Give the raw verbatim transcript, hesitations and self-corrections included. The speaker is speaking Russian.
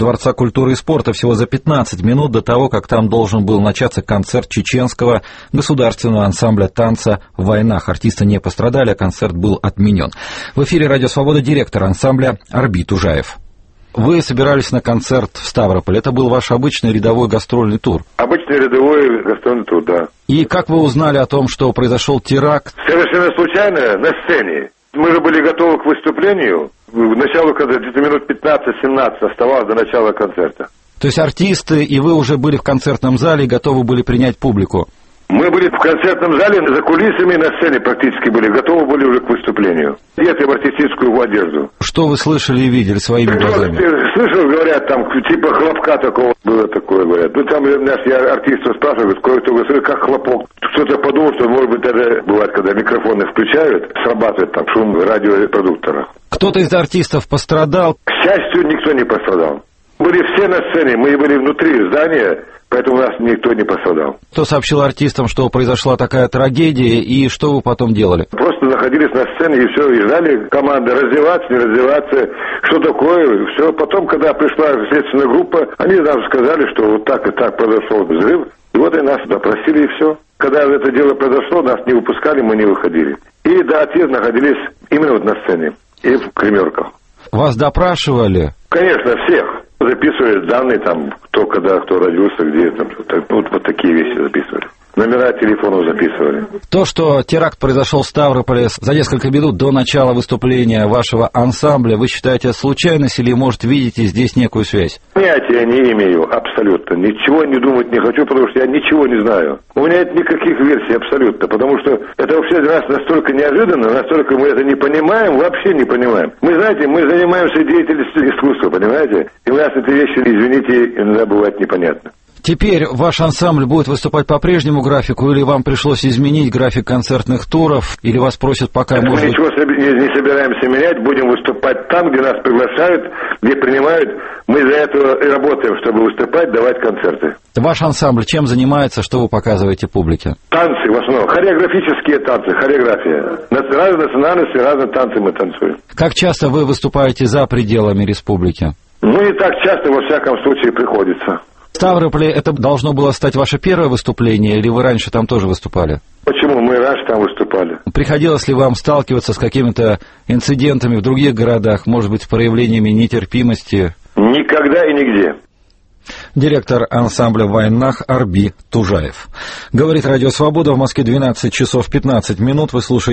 Дворца культуры и спорта всего за пятнадцать минут до того, как там должен был начаться концерт чеченского государственного ансамбля танца в войнах. Артисты не пострадали, а концерт был отменен. В эфире «Радио Свобода» директор ансамбля Арби Тужаев. Вы собирались на концерт в Ставрополе. Это был ваш обычный рядовой гастрольный тур? Обычный рядовой гастрольный тур, да. И как вы узнали о том, что произошел теракт? Совершенно случайно, на сцене. Мы же были готовы к выступлению. В началу, когда где-то минут пятнадцать-семнадцать оставалось до начала концерта. То есть артисты и вы уже были в концертном зале и готовы были принять публику? Мы были в концертном зале, за кулисами, на сцене практически были, готовы были уже к выступлению. Одеты в артистическую одежду. Что вы слышали и видели своими ну, глазами? Слышал, говорят, там, типа хлопка такого было такое, говорят. Ну, там нас, я артистов спрашиваю, кое-кто говорит, как хлопок. Кто-то подумал, что, может быть, это бывает, когда микрофоны включают, срабатывает там шум радиорепродуктора. Кто-то из артистов пострадал? К счастью, никто не пострадал. Были все на сцене, мы были внутри здания, поэтому у нас никто не пострадал. Кто сообщил артистам, что произошла такая трагедия, и что вы потом делали? Просто находились на сцене и все, и ждали команды раздеваться, не раздеваться, что такое, все. Потом, когда пришла следственная группа, они нам сказали, что вот так и так произошел взрыв, и вот и нас допросили, и все. Когда это дело произошло, нас не выпускали, мы не выходили. И до отъезда находились именно вот на сцене, и в гримерках. Вас допрашивали? Конечно, всех. Записывали данные, там, кто когда, кто родился, где, там, вот, вот такие вещи записывали. Номера телефонов записывали. То, что теракт произошел в Ставрополе за несколько минут до начала выступления вашего ансамбля, вы считаете случайность или, может, видите здесь некую связь? Понятия не имею, абсолютно. Ничего не думать не хочу, потому что я ничего не знаю. У меня нет никаких версий абсолютно, потому что это вообще для нас настолько неожиданно, настолько мы это не понимаем, вообще не понимаем. Мы, знаете, мы занимаемся деятельностью искусства, понимаете? И у нас эти вещи, извините, иногда бывает непонятно. Теперь ваш ансамбль будет выступать по прежнему графику, или вам пришлось изменить график концертных туров, или вас просят пока... Мы может... ничего не собираемся менять, будем выступать там, где нас приглашают, где принимают. Мы за это и работаем, чтобы выступать, давать концерты. Ваш ансамбль чем занимается, что вы показываете публике? Танцы в основном, хореографические танцы, хореография. Разные национальности, разные танцы мы танцуем. Как часто вы выступаете за пределами республики? Ну, не так часто, во всяком случае, приходится. В Ставрополе это должно было стать ваше первое выступление, или вы раньше там тоже выступали? Почему? Мы раньше там выступали. Приходилось ли вам сталкиваться с какими-то инцидентами в других городах, может быть, с проявлениями нетерпимости? Никогда и нигде. Директор ансамбля в войнах Арби Тужаев. Говорит «Радио Свобода», в Москве двенадцать часов пятнадцать минут. Вы слушаете